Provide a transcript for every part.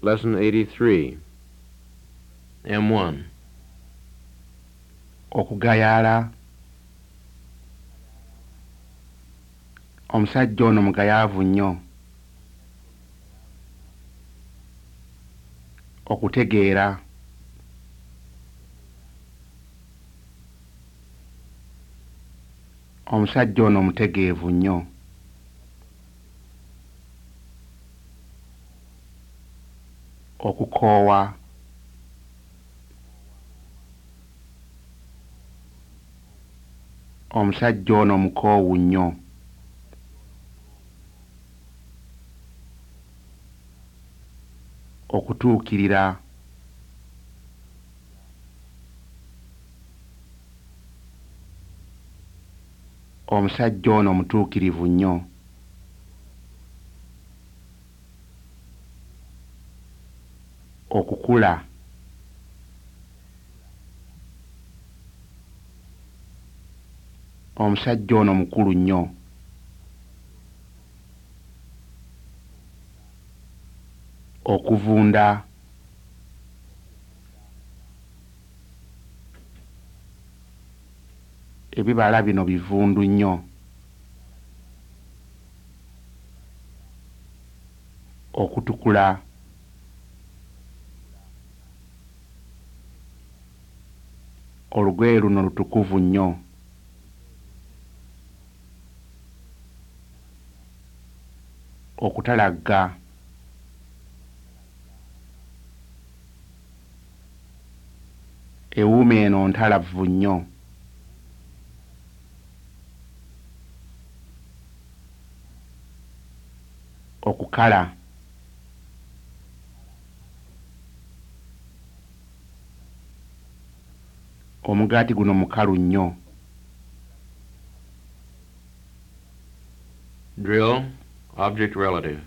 Lesson 83. M1. Okugayaala. Omusajja ono mugayaavu nnyo. Okutegeera. Omusajja ono mutegeevu nnyo. Okukoowa. Omusajja ono mukoowu nnyo. Okutuukirira. Omusajja ono mutuukirivu nnyo. Okukula. Omusajja ono mukulu nnyo. Okuvunda. Ebibala bino bivundu nnyo. Okutukula. Olugoye luno lutukuvu nnyo. Okutalagga. Ewuuma eno ntalavu nnyo. Okukala. Omugaati guno mukalu nnyo. Drill. Object relative.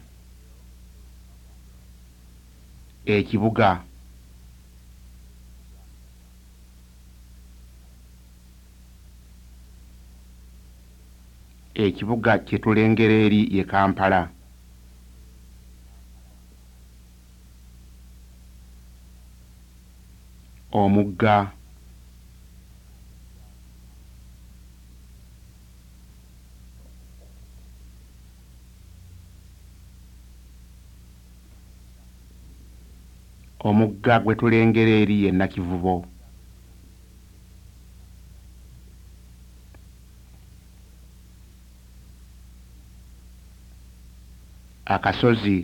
Ekibuga. Ekibuga kye tulengera eri ye Kampala. Omugga. Omugga gwe tulengera eri ye Nakivubo. Akasozi.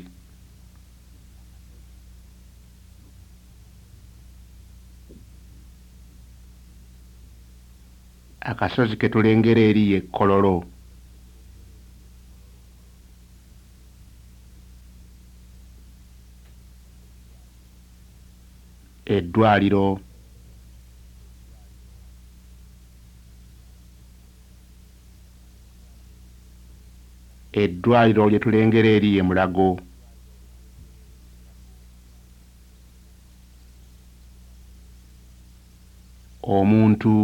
Akasozi ke tulengera eri ye Kololo. Eddwaliro. Eddwaliro lye tulengera eri ye Mulago. Omuntu.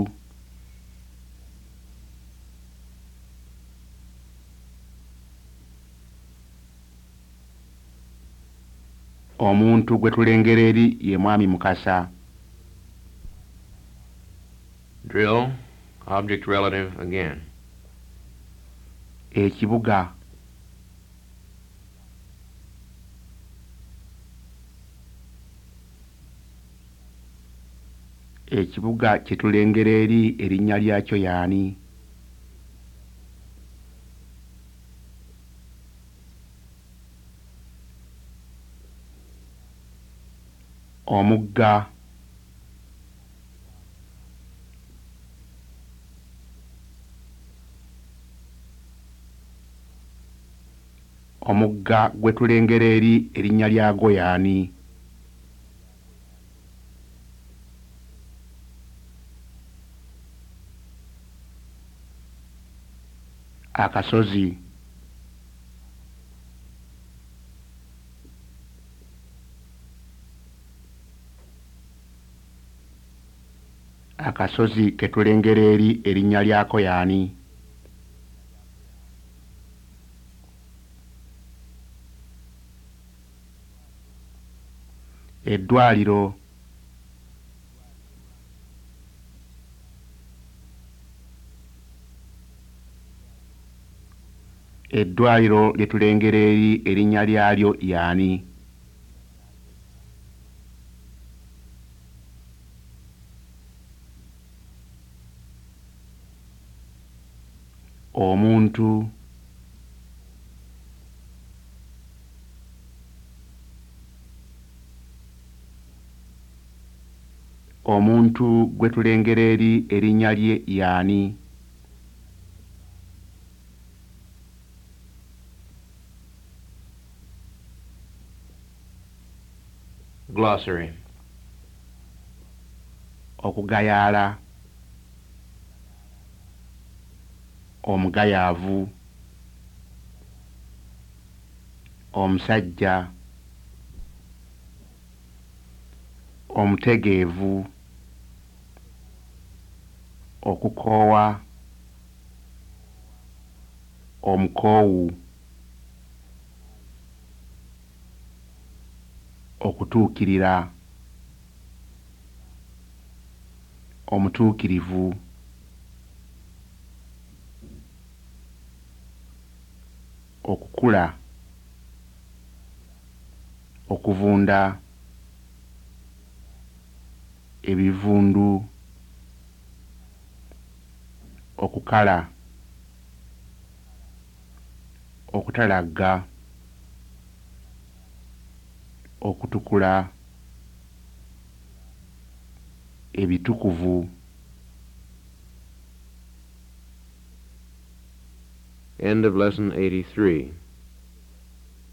Omuntu gwe tulengera eri ye Mwami Mukasa. Drill. Object relative again. Ekibuga. Ekibuga kye tulengera eri erinnya lyakyo y'ani? Omugga. Omugga gwe tulengera eri erinnya lyagwo y'ani? Akasozi. Akasozi ke tulengera eri erinnya lyako y'ani? eddwaliro eddwaliro lye tulengera eri erinnya lyalyo y'ani? Omuntu omuntu gwe tulengera eri erinnya lye y'ani? Glossary. Okugayaala, omugayaavu, omusajja, omutegeevu, okukoowa, omukoowu, okutuukirira, omutuukirivu, okukula, okuvunda, ebivundu, okukala, okutalagga, okutukula, ebitukuvu. End of Lesson 83.